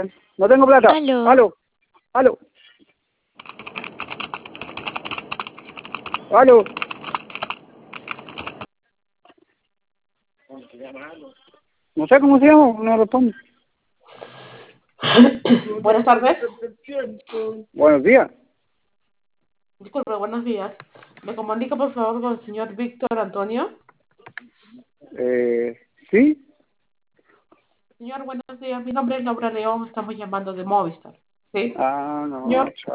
No tengo plata. Aló. Aló. Aló. Aló. No sé cómo se llama, no responde. Buenas tardes. Buenos días. Disculpe, buenos días. ¿Me comunica por favor con el señor Víctor Antonio? ¿Sí? Señor, buenos días. Mi nombre es Laura León. Estamos llamando de Movistar. ¿Sí? Ah, no, Señor, chao.